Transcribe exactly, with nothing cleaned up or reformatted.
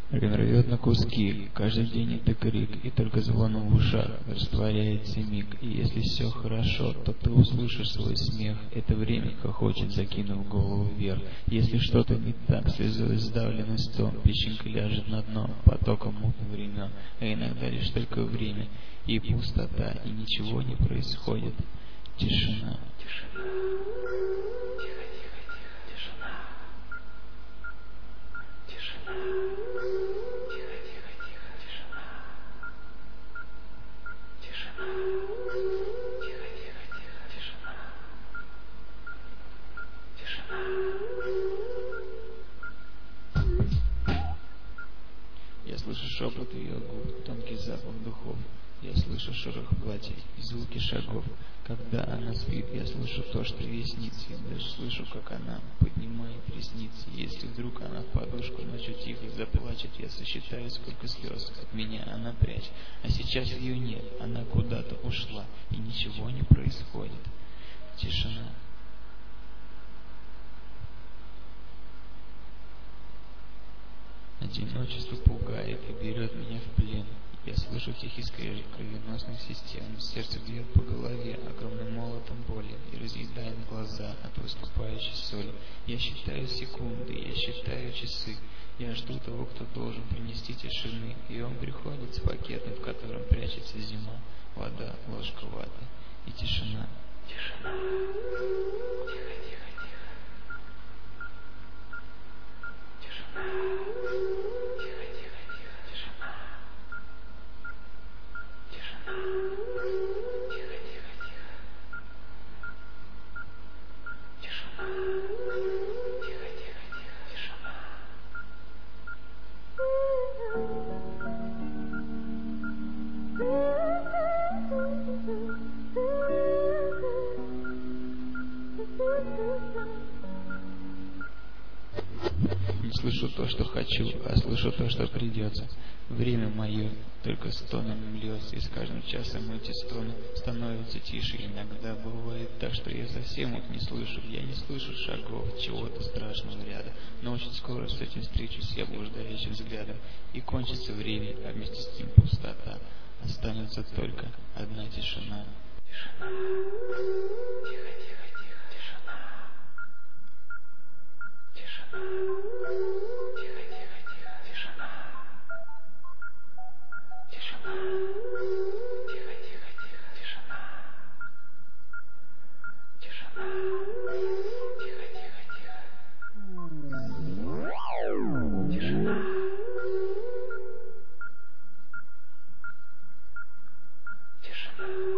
Рвет рвет на куски, каждый день это крик, и только звоном в ушах растворяется миг. И если все хорошо, то ты услышишь свой смех. Это время хохочет, закинув голову вверх. Если что-то не так, слезой сдавленный стон, песчинка ляжет на дно потоком мутных времен. А иногда лишь только время и пустота, и ничего не происходит. Тишина. Тишина. Тихо, тихо, тихо. Тишина. Тишина. Тихо, тихо, тихо. Тишина. Тишина. Тихо, тихо, тихо. Тишина. Тишина. Я слышу шепот ее губ, тонкий запах духов. Я слышу шорох платья и звуки шагов. Когда она спит, я слышу то, что ей снится, и даже слышу, как она поднимает ресницы. Если вдруг она в подушку ночью тихо заплачет, я сосчитаю, сколько слез от меня она прячет. А сейчас ее нет, она куда-то ушла, и ничего не происходит. Тишина. Одиночество пугает и берет меня в плен. Я слышу тихий скрежет кровеносных систем. Сердце бьет по голове огромным молотом боли и разъедает глаза от выступающей соли. Я считаю секунды, я считаю часы. Я жду того, кто должен принести тишины. И он приходит с пакетом, в котором прячется зима, вода, ложка ваты и тишина. Тишина. Тихо, тихо, тихо. Тишина. Тихо, тихо, тихо. Тишина. Тишина. Тихо, тихо, тихо. Тишина. Тихо, тихо, тихо. Тишина. Не слышу то, что хочу, а слышу то, что придется. Время мое только стоном льется, и с каждым часом эти стоны становятся тише. Иногда бывает так, что я совсем их не слышу. Я не слышу шагов, чего-то страшного рядом. Но очень скоро с этим встречусь я блуждающим взглядом. И кончится время, а вместе с ним пустота. Останется только одна тишина. Тишина. Тихо, тихо, тихо. Тишина. Тишина. Тихо, тихо, тихо. Тишина. Тишина. Тихо, тихо, тихо. Тишина. Тишина. Тихо, тихо, тихо. Тишина. Тишина.